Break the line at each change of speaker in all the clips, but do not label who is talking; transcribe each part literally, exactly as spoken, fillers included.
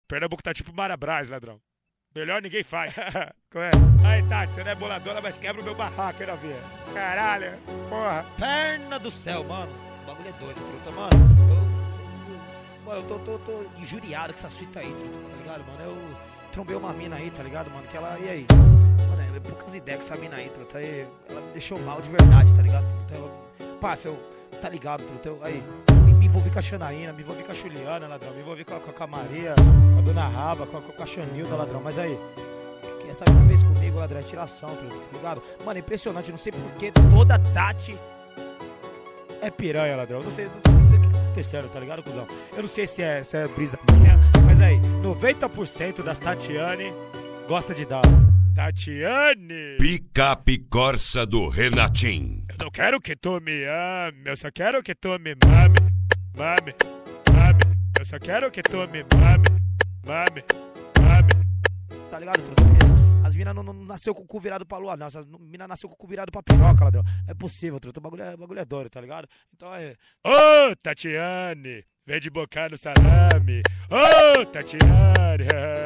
Pernambuco tá tipo Marabras, ladrão. Melhor ninguém faz. Qual é? Aí, Tati, você não é boladora, mas quebra o meu barraco, hein, novinha? Caralho, porra.
Perna do céu, mano. O bagulho é doido, truta, mano. Eu, mano, eu tô, tô, tô injuriado com essa suíta aí, truta, tá ligado, mano? Eu trombei uma mina aí, tá ligado, mano? Que ela, e aí? Mano, é poucas ideias com essa mina aí, truta. Aí, ela me deixou mal de verdade, tá ligado, truta? Eu, passa, eu, tá ligado, truta? Eu, aí, me, me envolvi com a Xanaína, me envolvi com a Juliana, ladrão. Me envolvi com a, com a Maria, com a Dona Raba, com a, com a Xanilda, ladrão. Mas aí... Essa mina fez comigo, ladrão, é tiração, tá ligado? Mano, é impressionante, não sei porquê, toda Tati é piranha, ladrão. Eu não sei, não sei o que tá acontecendo, tá ligado, cuzão? Eu não sei se é, se é brisa minha, mas aí, noventa por cento das Tatiane gosta de dar. Tatiane!
Picape Corsa do Renatinho.
Eu não quero que tu me ame, eu só quero que tu me mame. Mame, mame, eu só quero que tu me mame. Mame, mame.
Tá ligado, truta? As minas não, não nasceu com o cu virado pra lua, não. Essas minas nasceu com o cu virado pra piroca, ladrão. Não é possível, truta. O bagulho é, o bagulho é doido, tá ligado? Então é...
Ô, Tatiane, vem de bocar no salame. Ô, Tatiane,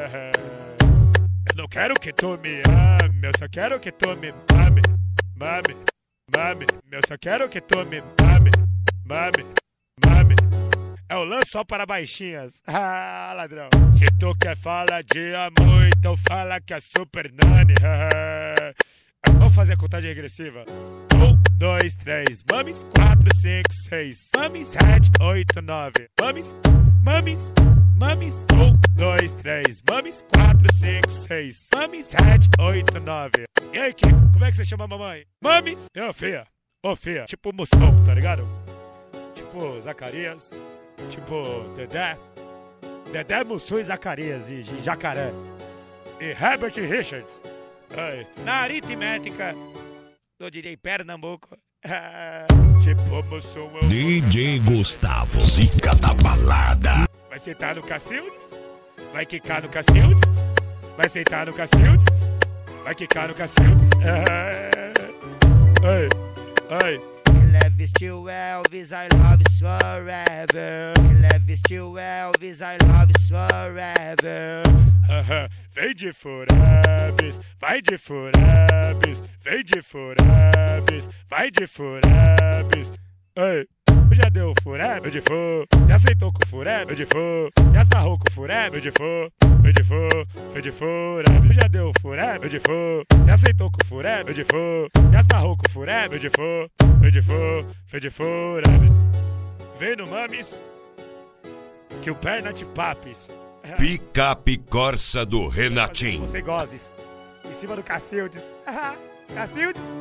eu não quero que tu me ame, eu só quero que tu me mame. Mame, mame, eu só quero que tu me mame. Mame, mame. É o lance só para baixinhas. Ah, ladrão. Se tu quer falar de amor, então fala que é Super Nani. Vamos fazer a contagem regressiva. Um, dois, três. Mames, quatro, cinco, seis. Mames, sete, oito, nove. Mames, mames, mames. Um, dois, três. Mames, quatro, cinco, seis. Mames, sete, oito, nove. E aí, Kiko, como é que você chama a mamãe? Mames. Ô, Fia. Ô, Fia. Tipo Moção, tá ligado? Tipo Zacarias. Tipo, Dedé, Dedé, Mussum e Zacarias e Jacaré e Herbert Richards. Ai, na aritmética do D J Pernambuco. Tipo, Mussum.
D J Gustavo, zica da balada.
Vai sentar no Cacildes? Vai quicar no Cacildes? Vai sentar no Cacildes? Vai quicar no Cacildes? Ai, ai.
Elvis to Elvis, I love you forever. Elvis to Elvis, I love you forever.
Vem de Furabis, vai de Furabis, vem de Furabis, vai de Furabis. Ei, já deu Furabis, de fu, já aceitou com Furabis, de fu, já sarrou com Furabis, de fu, foi de fu, foi de Furabis, já deu Furabis, de fu, já aceitou com Furabis, de fu, já sarrou com Furabis, de fu, foi de fu, foi de Furabis. Vem no Mames, que o perna te papes.
Picape Corsa do Renatinho.
Você gozes. Em cima do Cacildes. Cacildes?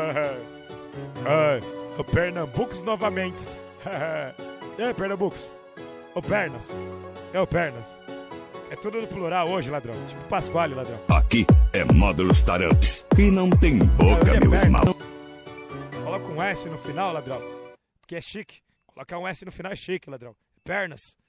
Ai, o Pernambucos novamente. E aí, Pernambucos? Ô, Pernas. É o Pernas. É tudo no plural hoje, ladrão. Tipo Pasquale, ladrão.
Aqui é Módulos Taramps. E não tem boca, meu irmão.
Coloca um S no final, ladrão. Porque é chique. Colocar um S no final é chique, ladrão. Pernas.